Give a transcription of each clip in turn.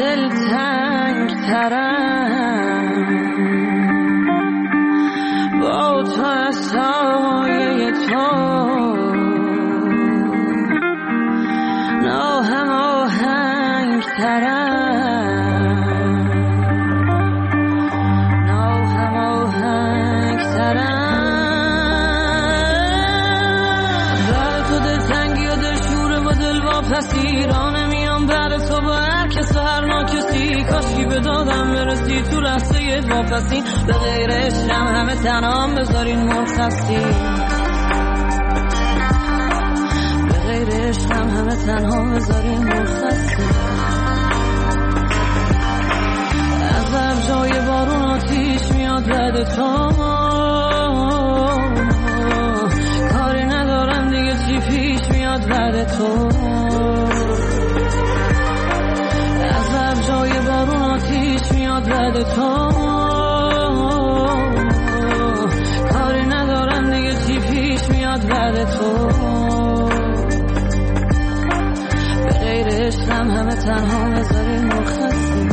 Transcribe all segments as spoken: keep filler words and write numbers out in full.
دلتنگ ترم با تو از سایه تو ناهم آهنگ ترم ناهم آهنگ ترم در تو دلتنگی و دلشوره و دل واپسیرانه میام بر تو با هر کس و هر ناکسی کاشکی به دادم برسی تو لحظه واپسی به غیر عشقم همه تنام بذارین مرخصی به غیر عشقم همه تنها بذارین مرخصی از هر جای بارون آتیش میاد بعد تو کاری ندارم دیگه چی پیش میاد بعد تو از هر جای بارون آتیش میاد بعد تو کاری ندارم دیگه چی پیش میاد بعد تو به غیر عشقم همه تنها بذارین مرخصی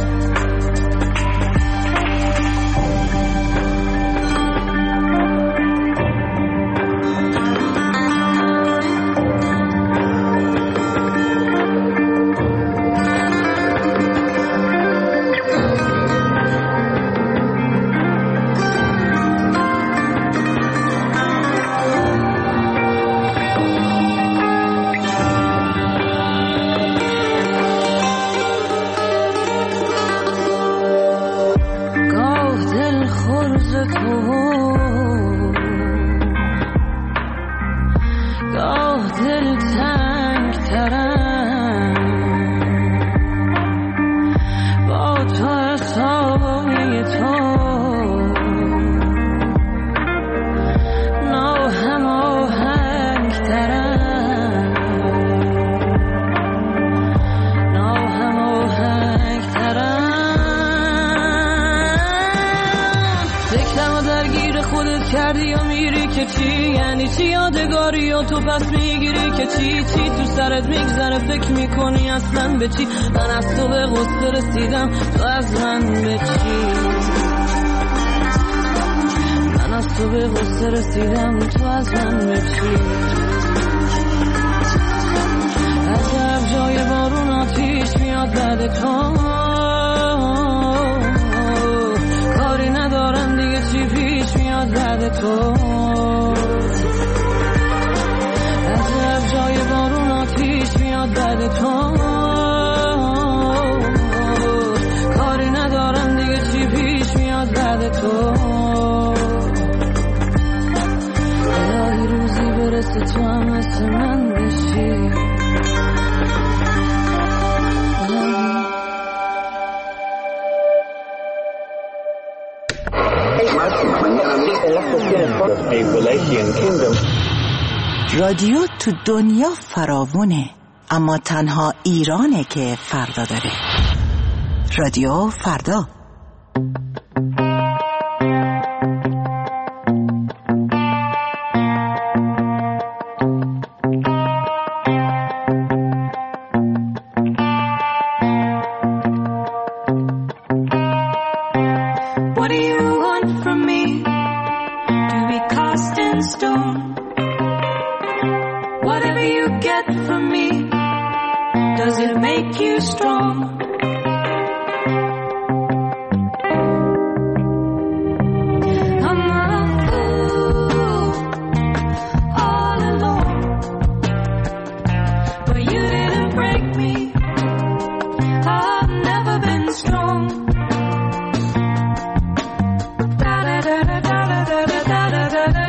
تو پس میگیری که چی چی تو سرت میگذره فکر میکنی اصلا به چی من از تو به غصه رسیدم تو از من به چی من از تو به غصه رسیدم تو از من به چی از هر جای بارون آتیش میاد بعد تو کاری ندارم دیگه چی پیش میاد بعد تو جای بارون آتیش میاد بعد تو کاری ندارم دیگه چی پیش میاد بعد تو الهی روزی برسه تو هم مثل من بشی رادیو تو دنیا فراوونه اما تنها ایرانه که فردا داره. رادیو فردا. What do you want from me? To be cast in stone? Whatever you get from me, does it make you strong? I'm a fool, all alone, but you didn't break me. I've never been strong. Da da da da da da da da da da da.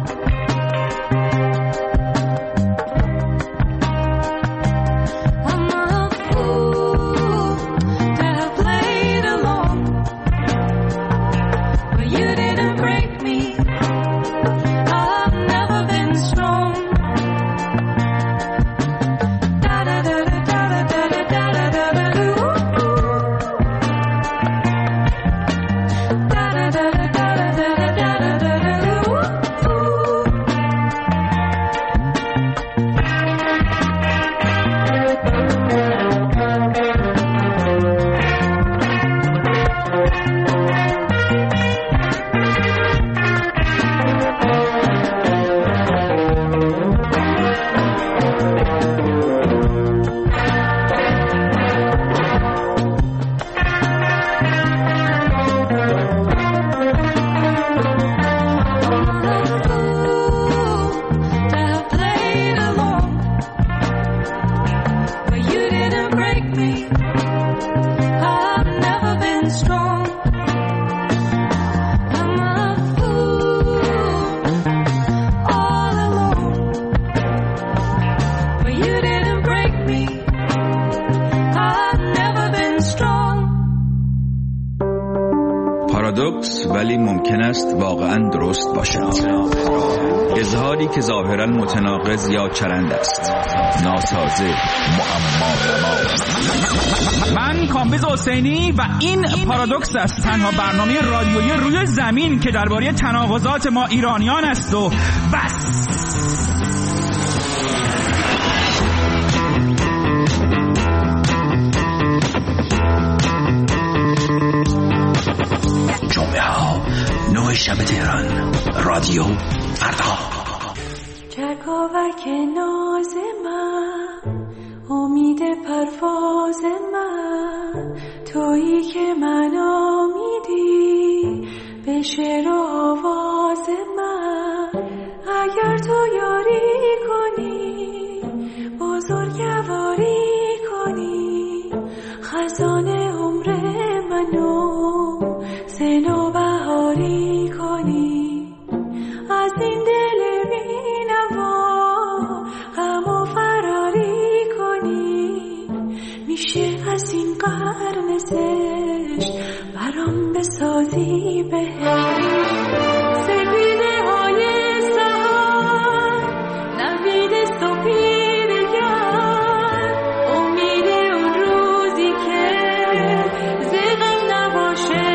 I'm پارادوکس ولی ممکن است واقعا درست باشد. اظهاری که ظاهرا متناقض یا چرند است. ناسازه، معما نما. من کامبیز حسینی و این پارادوکس است، تنها برنامه رادیویی روی زمین که درباره تناقضات ما ایرانیان است و بس. جمعه ها نه شب تهران، رادیو فردا. چرکاوک ناز من، امید پرواز من، تویی که من امیدی به شعر و آواز من. اگر تو یاری کنی، بزرگواری کنی، خزانه عمر منو سنو بهاری کنی. از این دل بینوا غم و فراری کنی. میشه از این قرن زشت برام بسازی بهشت. سپیده های سهر، نوید صبحی بگر، امید اون روزی که زغم نباشه.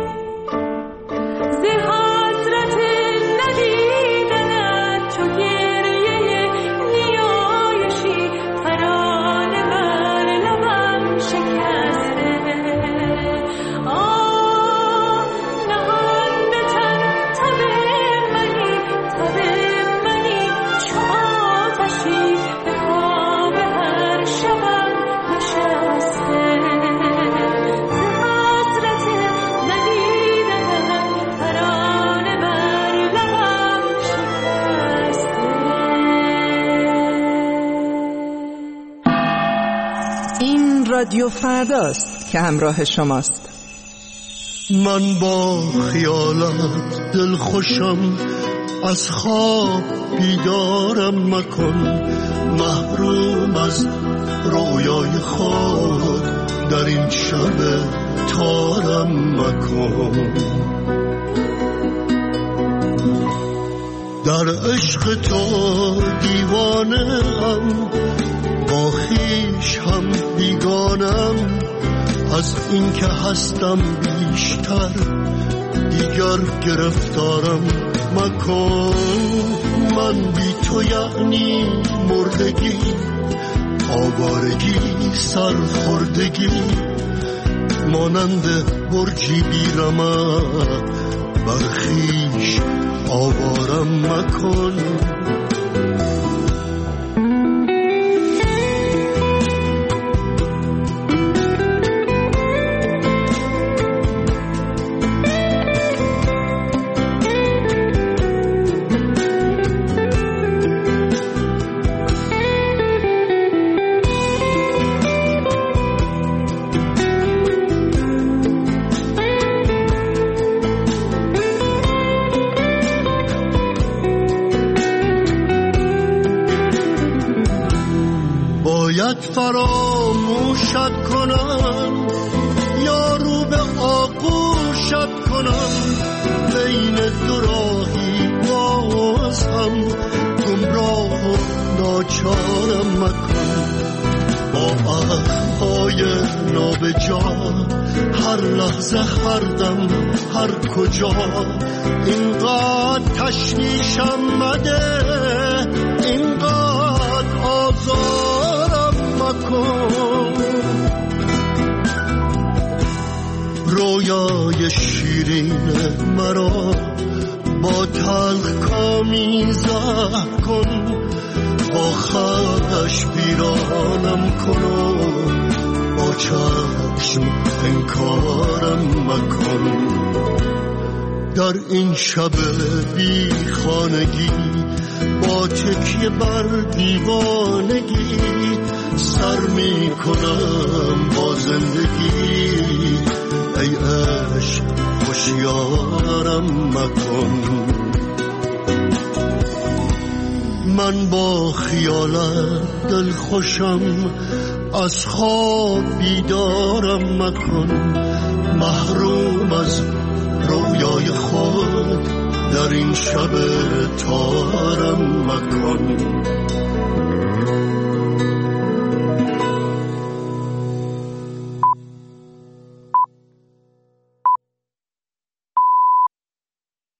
Yeah. رادیو فرداست که همراه شماست. من با خیالت دل خوشم، از خواب بیدارم مکن، محروم از رویای خود در این شب تارم مکن. در عشق تو دیوانه ام، با خویش هم بیگانم، از این که هستم بیشتر دیگر گرفتارم مکن. من بی تو یعنی مردگی، آوارگی، سرخوردگی، مانند برجی بیرمق بر خویش آوارم مکن. فراموشت کنم یا رو به آغوشت کنم، بین دو راهی باز هم گمراه و ناچارم مکن. با عهدهای نابجا هر لحظه، هر دم، هر کجا، اینقدر تشویشم مده، اینقدر آزارم مکن. رویای شیرین مرا با تلخ کامی زهر کن، با خش بیرانم کن و با چشم انکارم مکن. در این شب بی خانگی با تکیه بر دیوانگی سر می کنم با زندگی. ای عشق هوشیارم مکن. من با خیالت دل خوشم، از خواب بیدارم مکن، محروم از رویای خود در این شب تارم مکن.